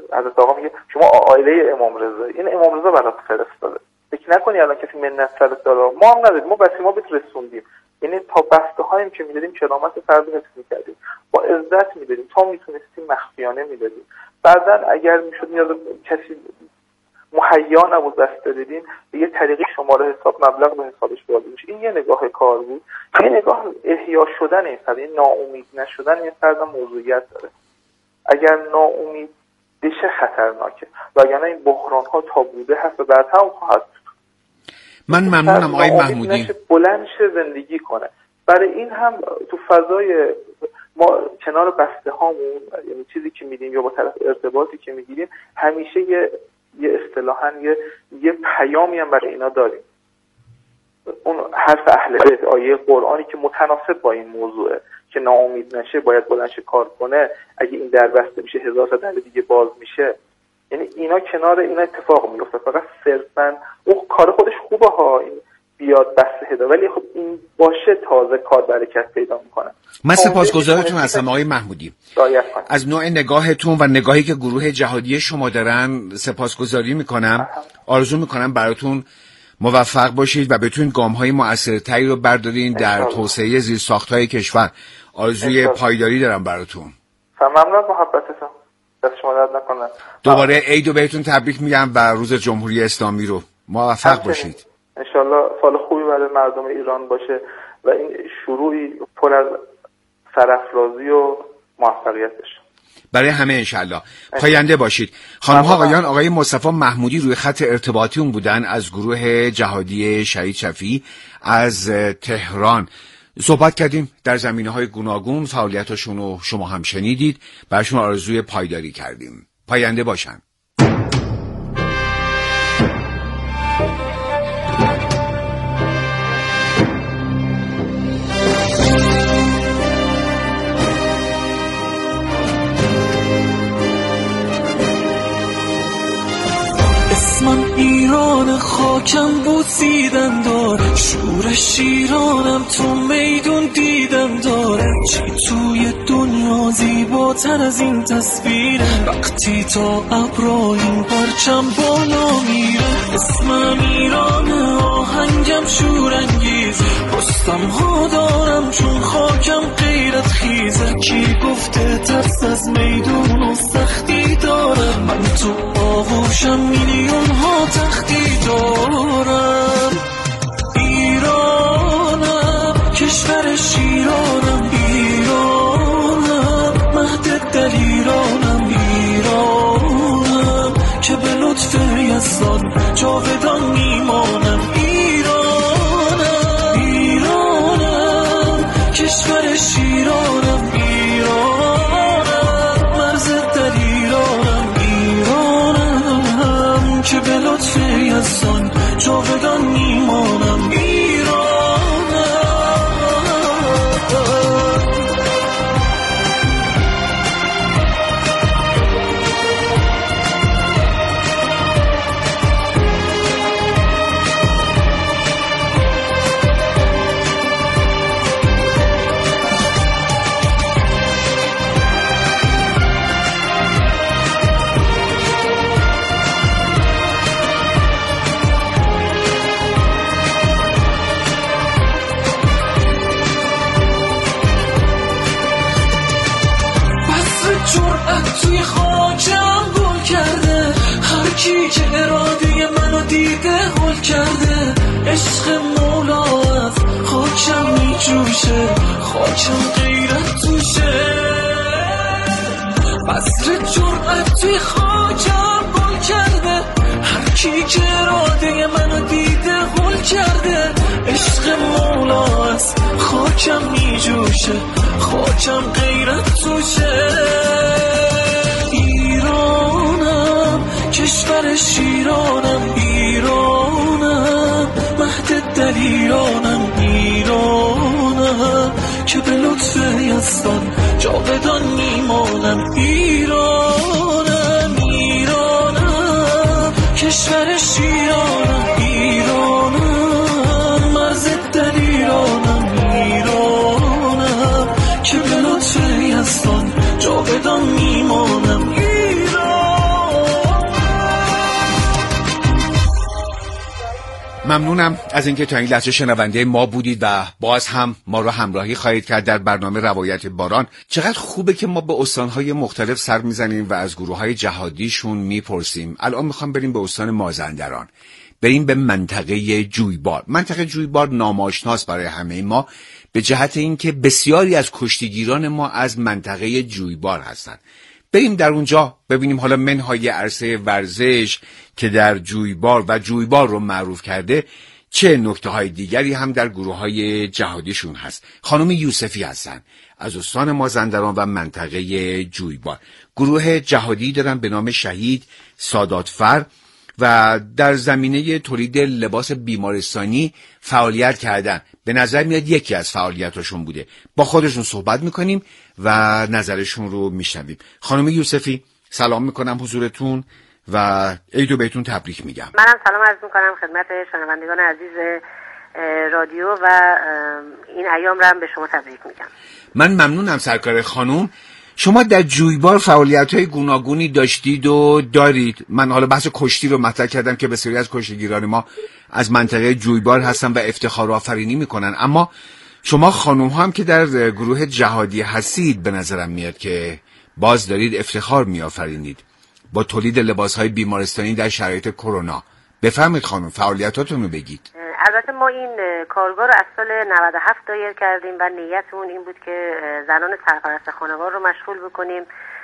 حضرت آقا میگه شما عائله امام رضا، این امام رضا برات فرستاده، فکر نکنی الان کسی منت سرت داره. ما هم نداریم، ما بسیما بهت رسوندیم، یعنی تا بسته هاییم که میدادیم کرامت فرد حفظ میکردیم، با عزت میدادیم، تا میتونستیم مخفیانه میدادیم. بعدن اگر میشد نیاز کسی مهیا نبود بسته بدیم، به یه طریقی شماره حساب مبلغ به حسابش وارد میشه. این یه نگاه کار بود. یه نگاه احیا شدن این فرد، ناامید نشدن این فرد موضوعیت داره. اگر ناامید بشه خطرناکه، وگرنه این بحران ها تا بوده هست و بعد هم خواهد. من ممنونم آقای محمودی. بلند شه زندگی کنه. برای این هم تو فضای ما کنار بسته هامون، یعنی چیزی که میدیم یا با طرف ارتباطی که میگیریم، همیشه یه اصطلاحاً یه پیامی هم برای اینا داریم. اون حرف اهل بیت، آیه قرآنی که متناسب با این موضوعه که ناامید نشه، باید بلند شه کار کنه، اگه این در بسته میشه 1000 تا در دیگه باز میشه. یعنی اینا کنار اینا اتفاق میفته. فقط صرفاً اون کار خودش خوبه ها، این بیاد بسته هدا، ولی خب این باشه تازه کار برکت پیدا میکنه. من سپاسگزارتون هستم آقای محمودی از نوع نگاهتون و نگاهی که گروه جهادی شما دارن. سپاسگزاری میکنم. آرزو میکنم براتون موفق باشید و بتونید گام‌های مؤثرتری رو بردارین در توسعه زیرساخت‌های کشور. آرزوی پایداری دارم براتون. ممنون محبتتون. دست شما درد نکنه. دوباره عیدو بهتون تبریک میگم و روز جمهوری اسلامی رو. موفق باشید. انشالله سال خوبی برای مردم ایران باشه و این شروعی پر از سرافرازی و موفقیت بشه برای همه انشالله. پاینده باشید. خانم ها آقایان، آقای مصطفی محمودی روی خط ارتباطی اون بودن از گروه جهادی شهید شفیعی از تهران. صحبت کردیم در زمینه‌های گوناگون، فعالیتاشون رو شما هم شنیدید، براشون آرزوی پایداری کردیم. پاینده باشن. من ایران خاکم بوسیدن دار، شور شیرانم تو میدون دیدن داره. چی توی دنیا زیباتر از این تصویره، وقتی تا ابرا این پرچم بالا میره. اسمم ایران، آهنگم شورانگیز، رستم ها دارم چون خاکم غیرت خیزه. کی گفته ترس از میدون و سختی داره، من تو آغوشم میلیون ها تختی دارم. ایرانم کشور شیرانم، ایرانم مهد دلیرانم، ایرانم که به لطف یزدان جاودان میمانم. ایرانم، ایرانم کشور شیرانم، ایرانم مرز دلیرانم، ایرانم که به لطف یزدان جاودان میمانم. توی خاکم گل کرده، هر کی که اراده منو دیده هل کرده. عشق مولا از خاکم میجوشه، خاکم غیرت توشه. بذر جرأت توی خاکم گل کرده، هر کی که اراده منو دیده هل کرده. عشق مولا از خاکم میجوشه، خاکم غیرت توشه. ایرانم کشور شیرانم، ایرانم مهد دلیرانم، ایرانم که به لطف یزدان جاودان میمانم. ایرانم، ایرانم کشور شیرانم، ایرانم مرز دلیرانم، ایرانم که به لطف یزدان جاودان میمانم. ایرانم ممنونم از اینکه تا این لحظه شنونده ما بودید و باز هم ما را همراهی خواهید کرد در برنامه روایت باران. چقدر خوبه که ما به استانهای مختلف سر میزنیم و از گروههای جهادیشون میپرسیم. الان میخوام بریم به استان مازندران، بریم به منطقه جویبار. منطقه جویبار ناماشناست برای همه ما به جهت اینکه بسیاری از کشتیگیران ما از منطقه جویبار هستند. بریم در اونجا ببینیم حالا منهای عرصه ورزش که در جویبار و جویبار رو معروف کرده چه نکته‌های دیگری هم در گروه‌های جهادیشون هست. خانم یوسفی هستن از استان مازندران و منطقه جویبار. گروه جهادی دارن به نام شهید ساداتفر و در زمینه تولید لباس بیمارستانی فعالیت کردن. به نظر میاد یکی از فعالیتاشون بوده. با خودشون صحبت میکنیم و نظرشون رو میشنویم. خانم یوسفی سلام میکنم حضورتون و عیدو بهتون تبریک میگم. منم سلام عرض میکنم خدمت شنوندگان عزیز رادیو و این ایام رو هم به شما تبریک میگم. من ممنونم سرکار خانم. شما در جویبار فعالیت‌های گوناگونی داشتید و دارید. من حالا بحث کشتی رو مطرح کردم که بسیاری از کشتیگیران ما از منطقه جویبار هستن و افتخار آفرینی میکنن، اما شما خانم ها هم که در گروه جهادی هستید به نظرم میاد که باز دارید افتخار میآفرینید با تولید لباس‌های بیمارستانی در شرایط کرونا. بفرمایید خانم فعالیتاتون رو بگید. البته ما این کارگاه رو از سال 97 دایر کردیم و نیتمون این بود که زنان سرپرست خانوار رو مشغول بکنیم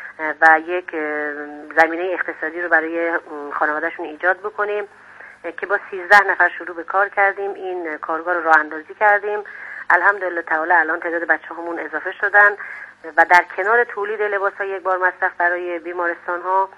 و یک زمینه اقتصادی رو برای خانوادهشون ایجاد بکنیم که با 13 نفر شروع به کار کردیم. این کارگاه رو راه اندازی کردیم. الحمدلله تعالی الان تعداد بچه‌هامون اضافه شدن و در کنار تولید لباس‌های یک بار مصرف برای بیمارستان‌ها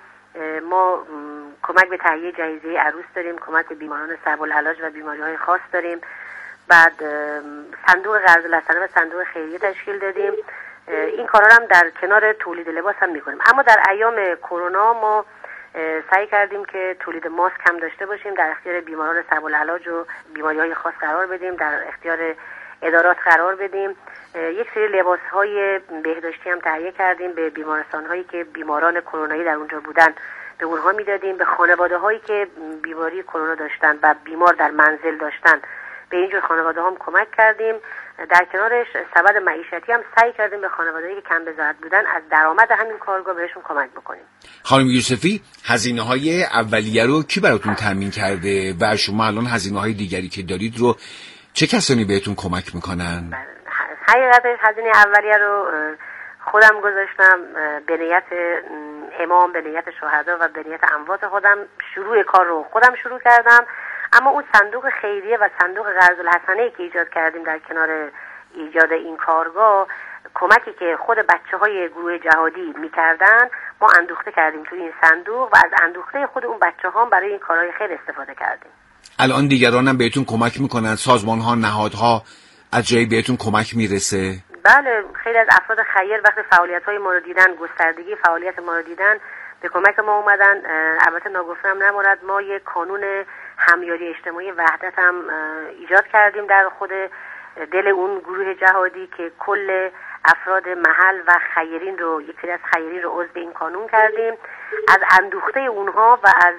ما کمک به تهیه جهیزیه عروس داریم، کمک به بیماران صعب العلاج و بیماری‌های خاص داریم. بعد صندوق قرض الحسنه و صندوق خیریه تشکیل دادیم. این کارا هم در کنار تولید لباس هم می‌کنیم. اما در ایام کرونا ما سعی کردیم که تولید ماسک هم داشته باشیم، در اختیار بیماران صعب العلاج و بیماری‌های خاص قرار بدیم، در اختیار ادارات قرار بدیم. یک سری لباس‌های بهداشتی هم تهیه کردیم به بیمارستان‌هایی که بیماران کرونایی در اونجا بودن به اونها میدادیم. به خانواده‌هایی که بیماری کرونا داشتن و بیمار در منزل داشتن به اینجور خانواده هم کمک کردیم. در کنارش سبد معیشتی هم سعی کردیم به خانواده‌ای که کم بضاعت بودن از درآمد همین کارگاه بهشون کمک بکنیم. خانم یوسفی هزینه‌های اولیه رو کی براتون تامین کرده و شما الان هزینه‌های دیگری که دارید رو چه کسانی بهتون کمک میکنن؟ حقیقتش هزینه اولیه رو خودم گذاشتم به نیت امام، به نیت شهدا و به نیت اموات خودم. شروع کار رو خودم شروع کردم، اما اون صندوق خیریه و صندوق قرض الحسنه که ایجاد کردیم در کنار ایجاد این کارگاه، کمکی که خود بچه‌های گروه جهادی می‌کردن ما اندوخته کردیم تو این صندوق و از اندوخته خود اون بچه‌ها برای این کارهای خیر استفاده کردیم. الان دیگران هم بهتون کمک میکنن؟ سازمان‌ها، نهادها از جایی بهتون کمک میرسه؟ بله، خیلی از افراد خیر وقتی فعالیت‌های ما رو دیدن، گستردگی فعالیت ما رو دیدن، به کمک ما اومدن. البته ناگفتم نماند ما یک کانون همیاری اجتماعی وحدت هم ایجاد کردیم در خود دل اون گروه جهادی که کل افراد محل و خیرین رو، یک سری از خیرین رو عضو این کانون کردیم. از اندوخته اونها و از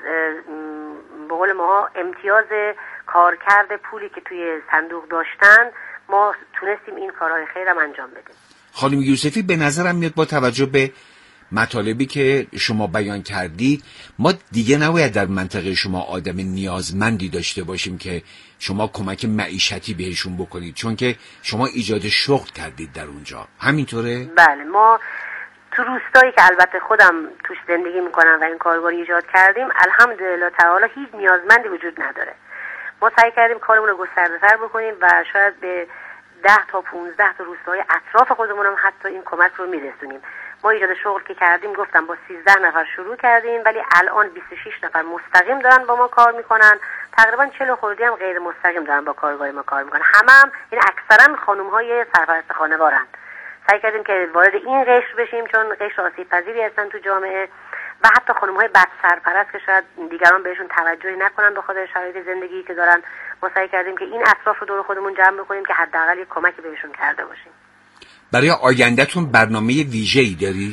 به قول ما امتیاز کارکرد پولی که توی صندوق داشتن ما تونستیم این کارهای خیرم انجام بدیم. خانم یوسفی به نظرم میاد با توجه به مطالبی که شما بیان کردید ما دیگه نباید در منطقه شما آدم نیازمندی داشته باشیم که شما کمک معیشتی بهشون بکنید، چون که شما ایجاد شغل کردید در اونجا. همینطوره؟ بله، ما تو روستایی که البته خودم توش زندگی میکنم و این کارگاه ایجاد کردیم الحمدلله تعالی هیچ نیازمندی وجود نداره. ما سعی کردیم کارمون رو گسترده‌تر بکنیم و شاید به 10 تا 15 تا روستای اطراف خودمون هم حتی این کمک رو میرسونیم. ما ایجاد شغل که کردیم گفتم با 13 نفر شروع کردیم، ولی الان 26 نفر مستقیم دارن با ما کار میکنن. تقریبا 40 خردی هم غیر مستقیم دارن با کارگاه ما کار میکنن. هم این اکثرا خانم‌های سرپرست خانوارن. سعی کردیم که وارد این قشر بشیم چون قشر آسیب پذیری هستن تو جامعه و حتی خانم‌های بد سرپرست که شاید دیگران بهشون توجهی نکنن به خاطر شرایط زندگی که دارن. ما سعی کردیم که این اطراف رو دور خودمون جمع بکنیم که حداقل یک کمکی بهشون کرده باشیم. برای آینده‌تون برنامه ویژه‌ای دارید؟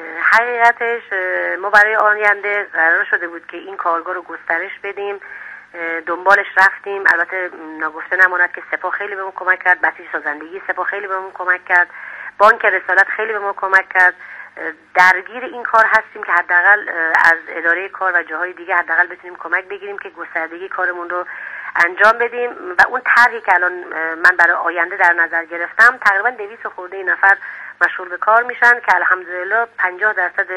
حقیقتش ما برای آینده قرار شده بود که این کارگاه رو گسترش بدیم. دنبالش رفتیم. البته ناگفته نماند که سپاه خیلی بهمون کمک کرد، بسیج سازندگی سپاه خیلی بهمون کمک کرد، بانک رسالت خیلی بهمون کمک کرد. درگیر این کار هستیم که حداقل از اداره کار و جاهای دیگه حداقل بتونیم کمک بگیریم که گستردگی کارمون رو انجام بدیم. و اون طرحی که الان من برای آینده در نظر گرفتم تقریبا 200 خورده نفر مشغول به کار میشن که الحمدلله 50%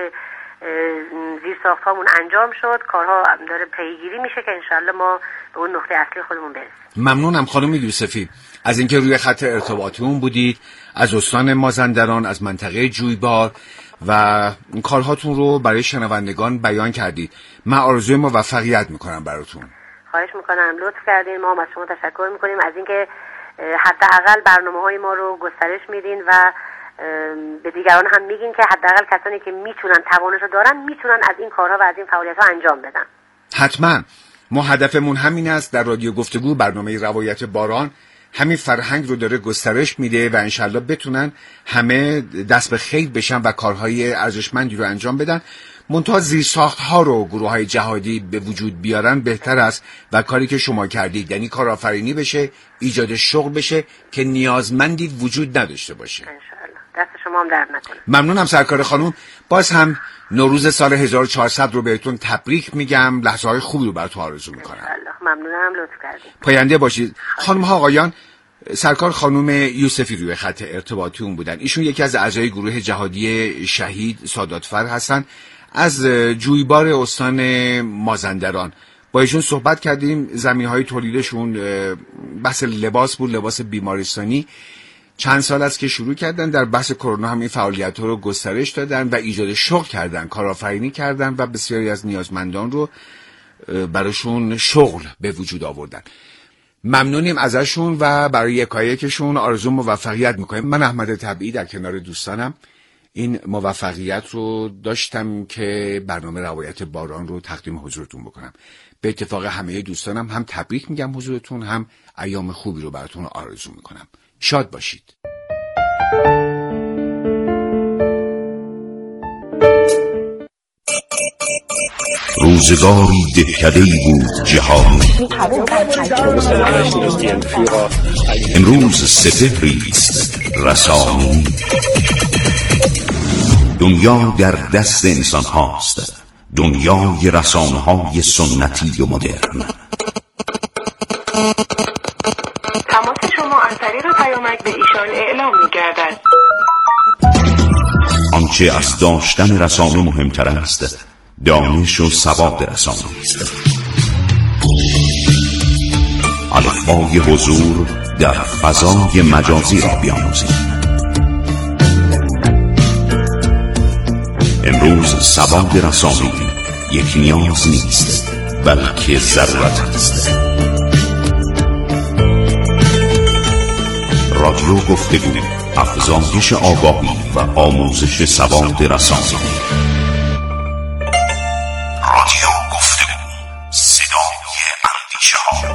زیرساخت‌هامون انجام شد، کارها داره پیگیری میشه که انشالله ما به اون نقطه اصلی خودمون برسیم. ممنونم خانم یوسفی از اینکه روی خط ارتباطیمون بودید، از استان مازندران، از منطقه جویبار و کارهاتون رو برای شنوندگان بیان کردید. من آرزوی موفقیت میکنم براتون. خواهش میکنم، لطف کردین. ما از شما تشکر میکنیم از اینکه حداقل برنامه‌های ما رو گسترش میدین و به دیگران هم میگین که حداقل کسانی که میتونن توانش رو دارن میتونن از این کارها و از این فعالیت‌ها انجام بدن. حتما ما هدفمون همین است. در رادیو گفتگو برنامه روایت باران همین فرهنگ رو داره گسترش میده و انشالله بتونن همه دست به خیر بشن و کارهای ارزشمندی رو انجام بدن. منتها زیرساخت‌ها رو گروه‌های جهادی به وجود بیارن بهتر است و کاری که شما کردید، یعنی کارآفرینی بشه، ایجاد شغل بشه که نیازمندی وجود نداشته باشه. انشالله دست شما هم درد نکنه. ممنونم سرکار خانم. باز هم نوروز سال 1400 رو بهتون تبریک میگم. لحظه‌های خوبی رو براتون آرزو میکنم. انشالله. ممنونم، لطف کردید. پاینده باشید. خانم ها آقایان، سرکار خانم یوسفی روی خط ارتباطیمون بودن. ایشون یکی از اعضای گروه جهادی شهید ساداتفر هستن از جویبار استان مازندران. با ایشون صحبت کردیم. زمینهای تولیدشون بحث لباس بود، لباس بیمارستانی. چند سال است که شروع کردن، در بحث کرونا هم این فعالیت‌ها رو گسترش دادن و ایجاد شغل کردن، کارآفرینی کردن و بسیاری از نیازمندان رو براشون شغل به وجود آوردن. ممنونیم ازشون و برای یکایکشون آرزو موفقیت میکنیم. من احمد طبیعی در کنار دوستانم این موفقیت رو داشتم که برنامه روایت باران رو تقدیم حضورتون بکنم. به اتفاق همه دوستانم هم تبریک میگم حضورتون، هم ایام خوبی رو براتون آرزو میکنم. شاد باشید. روزگاری دهکده‌ای بود جهان، امروز سپهریست رسانی. دنیا در دست انسان هاست، دنیای رسانه های سنتی و مدرن. تماس شما از طریق پیامک به ایشان اعلام می‌گردد. آنچه از داشتن رسانه مهمتر است دانش و سواد رسانه است. الفبای حضور در فضای مجازی را بیاموزید. امروز سواد رسانه‌ای یک نیاز نیست بلکه ضرورت است. رادیو گفتگو، افزایش آگاهی و آموزش سواد رسانه‌ای. رادیو گفتگو، صدای اندیشه‌ها.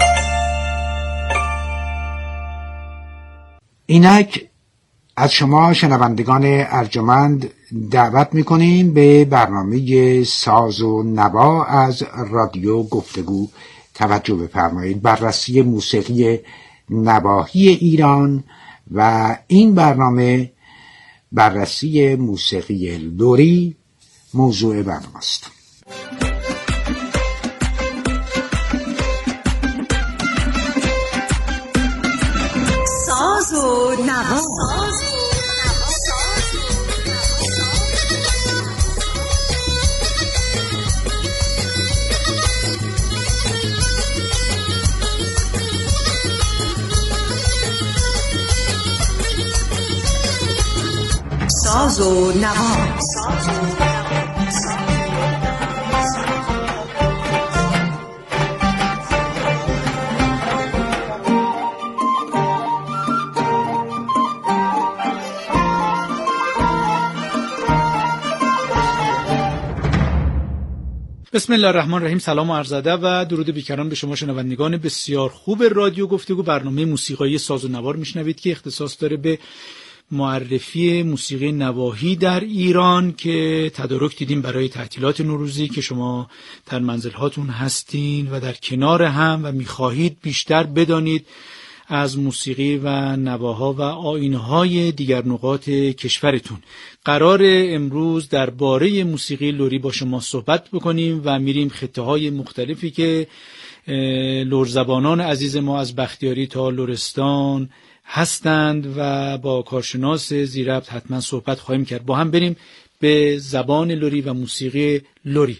اینک از شما شنوندگان ارجمند دعوت می‌کنیم به برنامه ساز و نوا از رادیو گفتگو توجه بفرمایید. بررسی موسیقی نواحی ایران و این برنامه بررسی موسیقی لری موضوع برنامه است. ساز و نوا. ساز و نوا. بسم الله الرحمن الرحیم. سلام و عرض ادب و درود بیکران به شما شنوندگان بسیار خوب رادیو گفتگو. برنامه موسیقایی ساز و نوار میشنوید که اختصاص داره به معرفی موسیقی نواحی در ایران که تدارک دیدیم برای تعطیلات نوروزی که شما در منزل‌هاتون هستین و در کنار هم و می‌خواهید بیشتر بدانید از موسیقی و نواها و آیین‌های دیگر نقاط کشورتون. قرار امروز درباره موسیقی لری با شما صحبت بکنیم و میریم خطه‌های مختلفی که لرزبانان عزیز ما از بختیاری تا لرستان هستند و با کارشناس زیربط حتما صحبت خواهیم کرد. با هم بریم به زبان لری و موسیقی لری.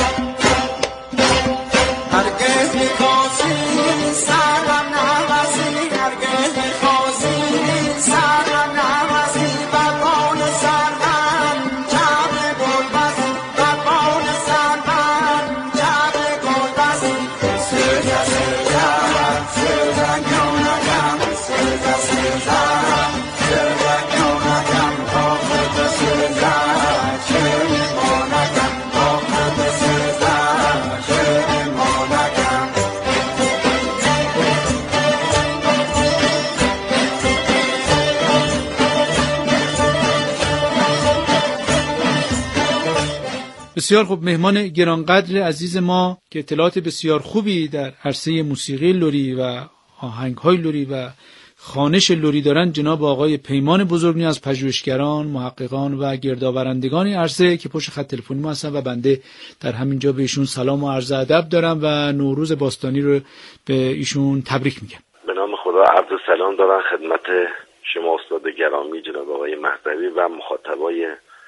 بسیار خوب، مهمان گرانقدر عزیز ما که اطلاعات بسیار خوبی در عرصه موسیقی لری و آهنگ‌های لری و خوانش لری دارن، جناب آقای پیمان بزرگنیا از پژوهشگران، محققان و گردآورندگان عرصه که پشت خط تلفنی ما هستن و بنده در همینجا به ایشون سلام و عرض ادب دارم و نوروز باستانی رو به ایشون تبریک میگم. به نام خدا عرض سلام دارم خدمت شما استاد گرامی جناب آقای مهدوی و مخاطبای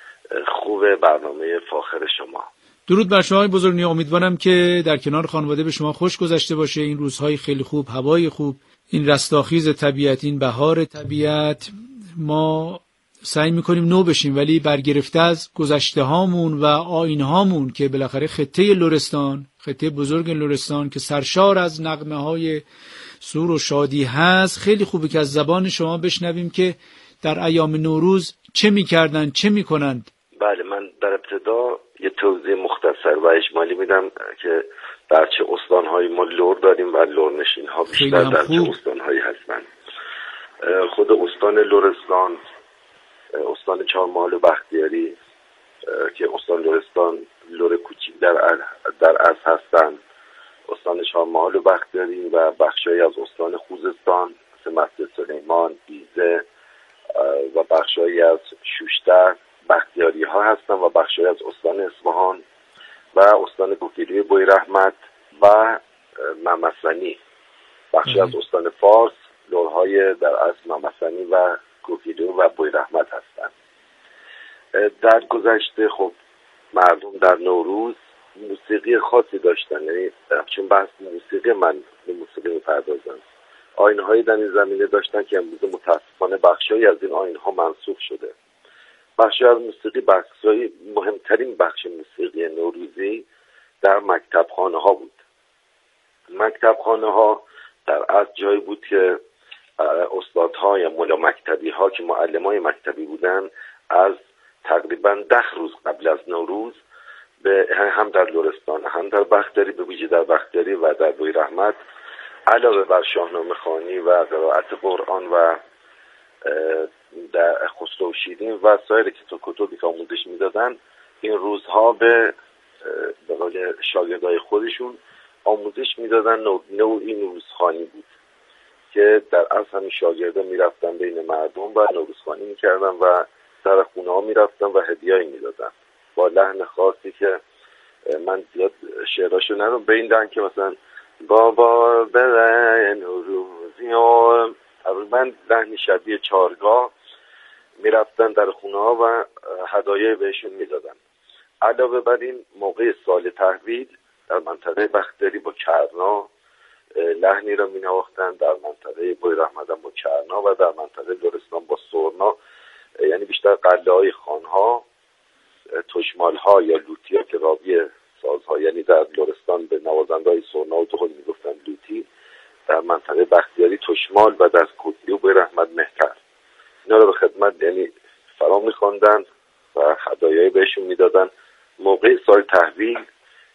خوب برنامه فاخر شما. درود بر شما بزرگنیا، امیدوارم که در کنار خانواده به شما خوش گذشته باشه. این روزهای خیلی خوب، هوای خوب، این رستاخیز طبیعت، این بهار طبیعت. ما سعی میکنیم نو بشیم ولی برگرفته از گذشته هامون و آیین هامون که بالاخره خطه لرستان، خطه بزرگ لرستان که سرشار از نغمه های سرور و شادی هست، خیلی خوبه که از زبان شما بشنویم که در ایام نوروز چه میکردن، چه میکنند. بله، من در ابتدا یه توضیح مختصر و اجمالی میدم که در چه استانهایی ما لر داریم و لرنشین ها بیشتر در چه استانهایی هستند. خود استان لرستان، استان چهارمحال و بختیاری که استان لرستان لر کوچیک در از هستند، استان چهارمحال و بختیاری و بخشایی از استان خوزستان مثل مسجد سلیمان، بیزه و بخشایی از شوشتر بختیاری ها هستن و بخشایی از استان اصفهان و استان کوکیلوی بویرحمت و ممسنی، بخشی از استان فارس لرهای در اصل ممسنی و کوکیلو و بویرحمت هستند. در گذشته خب مردم در نوروز موسیقی خاصی داشتن، یعنی چون بحث موسیقی من به موسیقی میپردازم، آیین‌های در این زمینه داشتن که امروز متاسفانه بخشایی از این آیین‌ها منسوخ شده. بخشی از موسیقی، بخشی مهمترین بخش موسیقی نوروزی در مکتبخانه‌ها بود. مکتبخانه‌ها در از جایی بود که استادها یا مولا مکتبی‌ها که معلمای مکتبی بودن از تقریباً 10 روز قبل از نوروز به هم در لرستان هم در بختیاری، به ویژه در بختیاری و در بویرحمت، علاوه بر شاهنامه خوانی و قرائت قرآن و در خسرو و شیرین و سایر کتابی که آموزش میدادن، این روزها به قول شاگردای خودشون آموزش میدادن. نوعی نوروزخوانی بود که در اصل همین شاگردا میرفتن بین مردم و نوروزخوانی میکردن و سر خونه ها میرفتن و هدیه‌ای میدادن با لحن خاصی که من زیاد شعراشو ندارم، به این دن که مثلا بابا بره نوروزی و تقریبا لحنی شبیه چارگاه میرفتن در خونه ها و هدایای بهشون میدادن. علاوه بر این موقع سال تحویل در منطقه بختیاری با کرنا لحنی را می نواختن، در منطقه بویرحمت با کرنا و در منطقه لرستان با سرنا، یعنی بیشتر قله های خانها، تشمال ها یا لوتی ها که راوی سازها، یعنی در لرستان به نوازنده های سرنا و دهل می گفتن لوتی، در منطقه بختیاری تشمال و در کوکیلو بویرحمت مهتر. اینا رو به خدمت یعنی فرا می خواندن و هدایای بهشون می دادن. موقع سال تحویل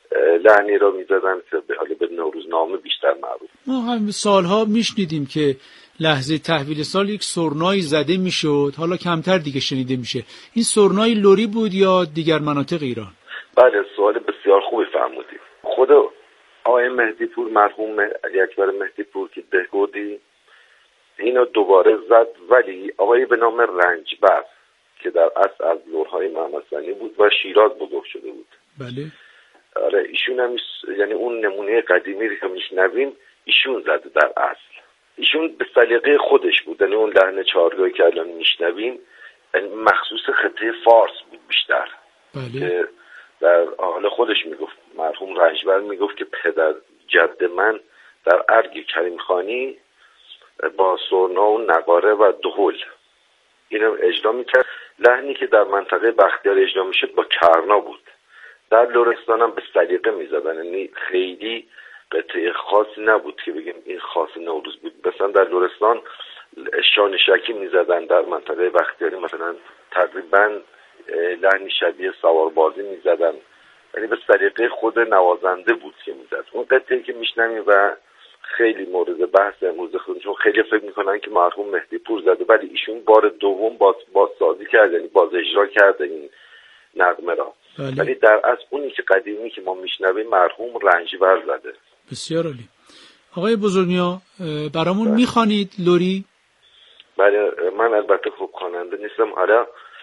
لحنی را میزدن که به حال به نوروزنامه بیشتر معروف. ما هم سالها میشنیدیم که لحظه تحویل سال یک سرنایی زده میشد، حالا کمتر دیگه شنیده میشه. این سرنای لری بود یا دیگر مناطق ایران؟ بله، سوال بسیار خوبی فرمودید. خود آقای مهدی پور، مرحوم علی اکبر مهدی پور که دهگودی اینو دوباره زد، ولی آقای به نام رنجبر که در اصل از لرهای محمد ثانی بود و شیراز بزرگ شده بود. بله. آره، ایشون هم یعنی اون نمونه قدیمی که میشنویم ایشون زده در اصل. ایشون به سلیقه خودش بود، یعنی اون لحن چهارگاهی که الان میشنویم مخصوص خطه فارس بود بیشتر. بله. که در حال خودش میگفت، مرحوم رنجبر میگفت که پدر جد من در ارگ کریم خانی با سرنا و نقاره و دهل اینو اجرا میکرد. لحنی که در منطقه بختیار اجرا میشد با کرنا بود. در لرستان هم به سلیقه میزدن، یعنی خیلی قطعه خاصی نبود که بگیم این خاص نوروز بود. مثلا در لرستان شانشکی میزدن، در منطقه بختیاری مثلا تقریبا لحنی شبیه سواربازی میزدن، یعنی به سلیقه خود نوازنده بود که میزد. اون قطعه که میشنویم و خیلی مورد بحث امروز خودمون، چون خیلی فکر میکنن که مرحوم مهدی پور زده، ولی ایشون بار دوم بازسازی کرد، یعنی باز اجرا کرده این نغمه را. ولی در اصل اونی که قدیمی که ما میشنویم مرحوم رنجبر زده. بسیار عالی. آقای بزرگنیا برامون میخوانید لری؟ بله، من البته خوب خواننده نیستم. حالا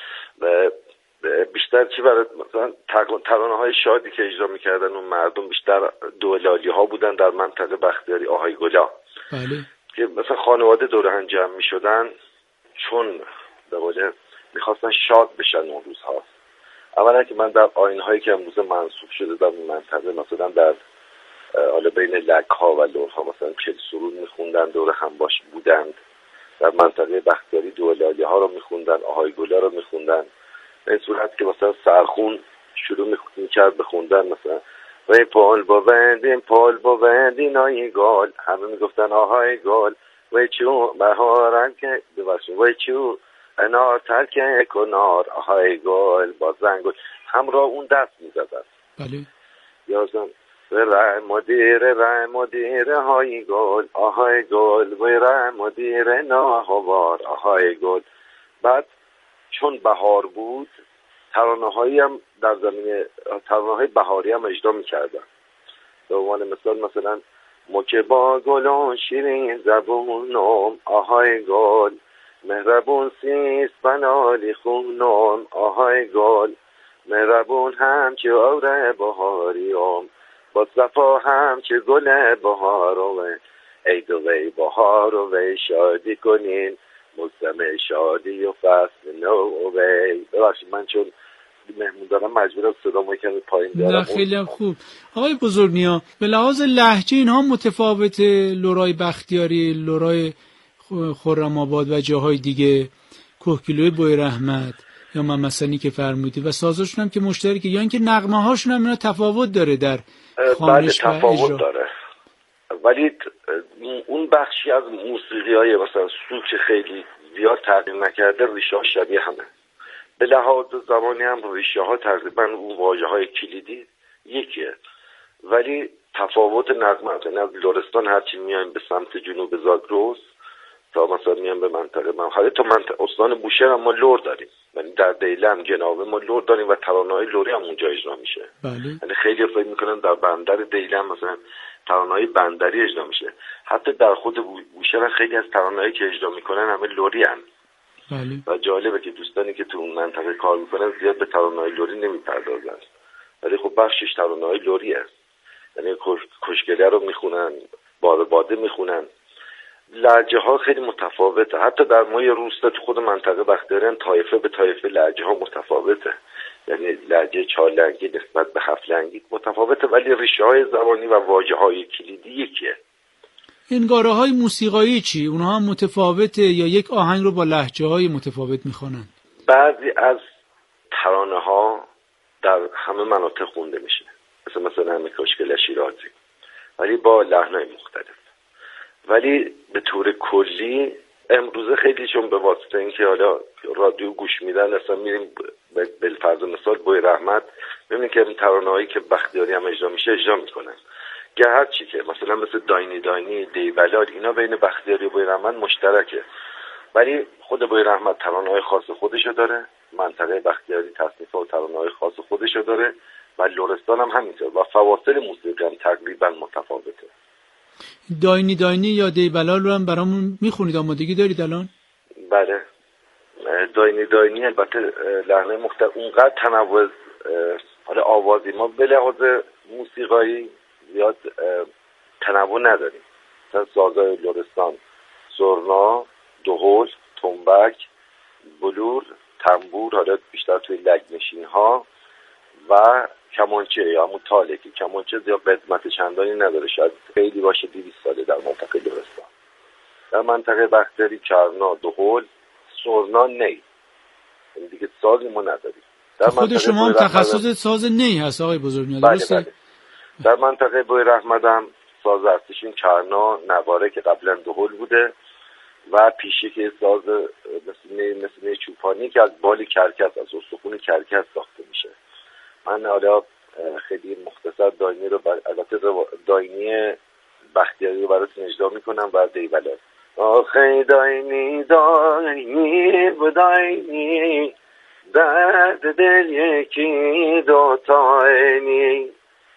بیشتر چی برای مثلا ترانه های شادی که اجرا میکردن اون مردم بیشتر دولالی ها بودن در منطقه بختیاری، آهای گلا. بله. که مثلا خانواده دور هم جمع میشدن، چون به قول میخواستن شاد بشن اون روزها. اولا که من در آیین‌هایی که امروز منسوب شده در این منطقه، مثلا در حالا بین لک‌ها و لرها مثلا چل سرود میخوندن، دور هم باش بودند. در منطقه بختیاری دولالی ها رو میخوندن، آهای گلا رو میخوندن. این صورت که مثلا سرخون شروع میکرد بخوندن، مثلا وی پال با وندین آی گال، همه میگفتن آهای گال، وی چو بهارن که ببخشید وی چو انار ترک کنار، آهای گال با زنگل، همراه اون دست میزدن. بله. یازم رای مدیر های گل، آهای گل، وی رای مدیر ناهوار، آهای گل. بعد چون بهار بود ترانه‌هایی هم در زمینه ترانه‌های بهاری هم اجرا می‌کردن. به عنوان مثلا موکه با گلان شیرین زبونم، آهای گل، مهربون سیست بنالی خونم، آهای گل، مهربون همچه آوره بهاریم، با صفا همچه گل بهارم، ای دو وی بهار و وی شادی کنین، موسم شادی و فصل نو وی. ببخشید من چون مهمون دارم مجبورم صدامو کمی پایین بیارم. نه خیلی خوب. آقای بزرگنیا به لحاظ لهجه اینها متفاوت، لرای بختیاری، لرای خرم آباد و جاهای دیگه، کوهگیلوی بوی رحمت یا محمد ثانی که فرمودی، و سازشون هم که مشترکه، یا اینکه نغمه هاشون هم اینا تفاوت داره در خوانش و اجرا؟ تفاوت داره، ولی اون بخشی از موسیقی های مثلا سوک خیلی زیاد تغییر نکرده، ریشه ها شبیه همه. به لحاظ زبانی هم ریشه ها تقریبا اون واژه های کلیدی یکیه، ولی تفاوت نغمه از لرستان هرچی میایم به سمت جنوب زاگرس تا مثلا میایم به منطقه تا منطقه استان بوشهر هم ما لر داریم، یعنی در دیله هم جنابه ما لر داریم و ترانه‌های لری هم اونجا اجرا میشه. بله. یعنی خیلی فکر میکنن در بندر دیله هم مثلا ترانه‌های بندری اجرا میشه، حتی در خود بوشهر خیلی از ترانه‌هایی که اجرا میکنن همه لری ان. بله. و جالبه که دوستانی که تو اون منطقه کار میکنن زیاد به ترانه‌های لری نمیپردازن، ولی خب بخشش ترانه‌های لری است. یعنی کشگله رو میخونن، بار باده میخونن. لهجه ها خیلی متفاوته، حتی در مای روستا تو خود منطقه بختیاری طایفه به طایفه لهجه ها متفاوته، یعنی لهجه 4 لنگی نسبت به 7 لنگی متفاوته، ولی ریشه های زبانی و واژه های کلیدی یکیه. انگاره های موسیقایی چی؟ اونها هم متفاوته یا یک آهنگ رو با لهجه های متفاوت میخونن؟ بعضی از ترانه ها در همه مناطق خونده میشه، مثلا همین کشگله شیرازی، ولی با لحن‌های مختلف. ولی به طور کلی امروزه خیلی چون به واسطه اینکه حالا رادیو گوش میدن اصلا میریم بالفرض مثال بوی رحمت ببینید که ترانه‌هایی که بختیاری هم اجرا میشه اجرا میکنن. هر چی که مثلا مثل داینی داینی، دیبلال، اینا بین بختیاری و بوی رحمت مشترکه، ولی خود بوی رحمت ترانه‌های خاص خودشو داره، منطقه بختیاری تصنیف‌ها و ترانه‌های خاص خودشو داره و لرستان هم همینطور و فواصل موسیقی هم تقریبا متفاوته. داینی داینی یا دیبلال رو هم برامون میخونید؟ آمادگی دارید الان؟ بله. داینی داینی البته لحنه مختلف اونقدر تنوع حالا آوازی ما به لحاظ موسیقایی زیاد تنوع نداریم. مثلا سازهای لرستان سرنا، دهل، تنبک، بلور، تنبور، حالا بیشتر توی لگنشین ها و کمانچه یا همون تاله که کمانچه زیاد قدمت چندانی نداره، شاید خیلی باشه 200 ساله در منطقه لرستان. در منطقه بختیاری کرنا، دهل، سرنا، نی، این دیگه سازی ما نداریم. خود شما هم تخصص ساز نی هست آقای بزرگمیاد، درسته؟ بله. در منطقه بوی رحمت هم ساز اصلیشون کرنا، نواره که قبلا دهل بوده و پیشه که ساز مثل نی چوپانی که از بال کرکس، از استخون کرکس ساخته میشه. من حالا خیلی مختصر داینی رو البته داینی بختیاری رو براتون اجرا میکنم و دیبلال. آخه داینی داینی بداینی درد دل یکی دوتاینی،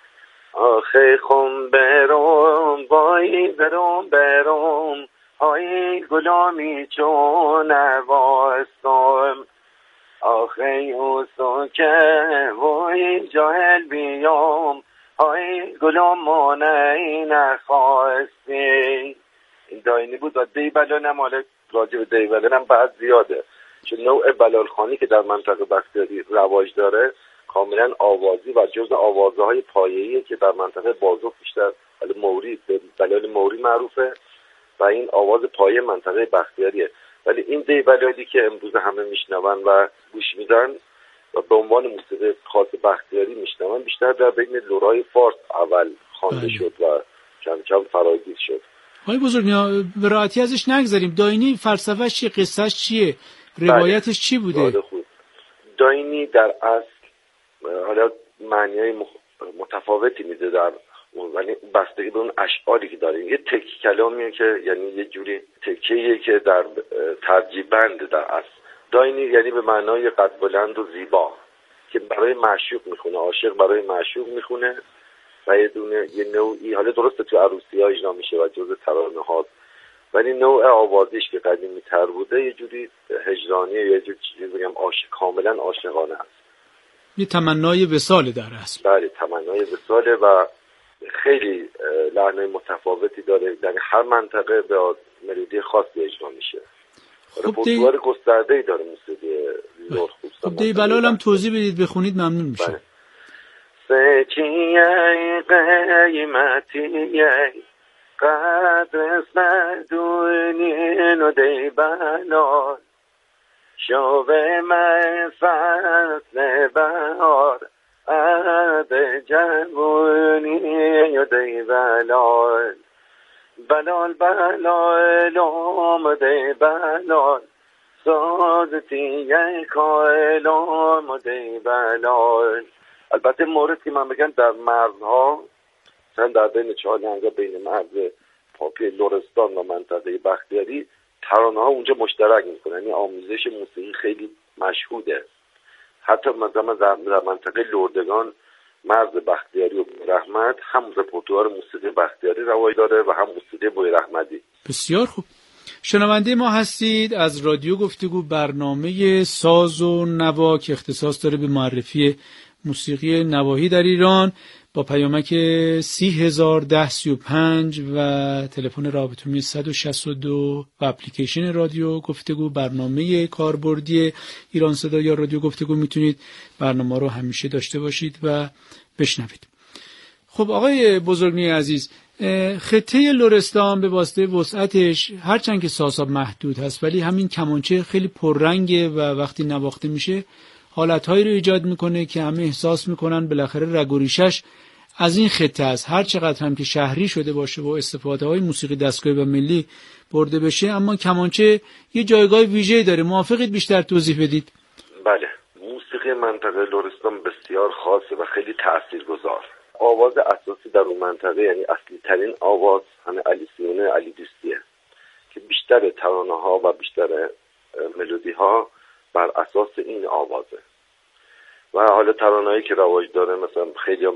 آخه خون برم بای برم های گلامی چون نواستم، آخه اوسو که وای جاهل بیام های گلام مانعی نخواستی. این داینی بود و دیبلال هم حالا راجع به دیبلال هم بعد زیاده، چون نوع بلالخوانی که در منطقه بختیاری رواج داره کاملا آوازی و جزء آوازهای پایه‌ایه که در منطقه بازوق بیشتر موری به بلال موری معروفه و این آواز پایه منطقه بختیاریه. ولی این دیبلالی که امروز همه میشنون و گوش میدن و به عنوان موسیقی خاص بختیاری میشنون بیشتر در بین لرای فارس اول خوانده شد و کم کم فرایگیز شد. آقای بزرگمیاد به راحتی ازش نگذاریم. داینی فلسفه‌اش چیه؟ قصه‌اش چیه؟ روایتش چی بوده؟ داینی در اصل حالا معنی‌های متفاوتی میده در ولی بستگی به اون اشعاری که داره. یه تکی کلامیه که یعنی یه جوری تکیه که در ترجیح بند در اصل. داینی یعنی به معنای قد بلند و زیبا که برای معشوق میخونه، عاشق برای معشوق میخونه و یه نوعی حالا درسته تو عروسی‌ها اجرا میشه و جزء ترانه هاست، ولی نوع آوازیش که قدیمی تر بوده یه جوری هجرانیه، یه جوری چیزی بگم کاملا عاشقانه است. یه تمنای وصال در اصل. بله تمنای وصاله و خیلی لحن‌های متفاوتی داره، در هر منطقه به ملودی خاصی اجرا میشه. خب پرتوار گسترده‌ای داره موسیقی لر. خب دیبلال هم توضیح بدید بخونید ممنون میشه. سچیه قیمتی قدر سدونین و دیبلال شوه من فصل بهار عد جوونی و دیبلال بلال بلال آمده بلال سازتی کائلام و دیبلال. البته مورد که من بگم در مرزها مثلا در بین چهارلنگا بین مرز پاپی لرستان و منطقه بختیاری ترانه ها اونجا مشترک میکنن، یعنی آمیزش موسیقی خیلی مشهوده. حتی مثلا در منطقه لردگان مرز بختیاری و رحمت هم رپرتوار موسیقی بختیاری رواج داره و هم موسیقی بوی رحمتی. بسیار خوب. شنونده ما هستید از رادیو گفتگو، برنامه ساز و نوا که اختصاص داره به معرفی موسیقی نواحی در ایران، با پیامک 301035 و تلفن رابطه‌ای 162 و اپلیکیشن رادیو گفتگو، برنامه کاربردی ایران صدا یا رادیو گفتگو میتونید برنامه رو همیشه داشته باشید و بشنوید. خب آقای بزرگمی عزیز، خطه لرستان به واسطه وسعتش هرچند که سازها محدود هست ولی همین کمانچه خیلی پررنگه و وقتی نواخته میشه حالتهایی رو ایجاد میکنه که همه احساس میکنن بالاخره رگ و ریشش از این خطه است. هر چقدر هم که شهری شده باشه و استفاده های موسیقی دستگاهی و ملی برده بشه، اما کمانچه یه جایگاه ویژه‌ای داره. موافقید بیشتر توضیح بدید؟ بله، موسیقی منطقه لرستان بسیار خاصه و خیلی تاثیرگذار. آواز اساسی در اون منطقه، یعنی اصلی ترین آواز همه علی سیونه، علی دوستیه که بیشتر ترانه ها و بیشتر ملودی ها بر اساس این آوازه. و حالا ترانه‌ای که رواج داره مثلا خیلی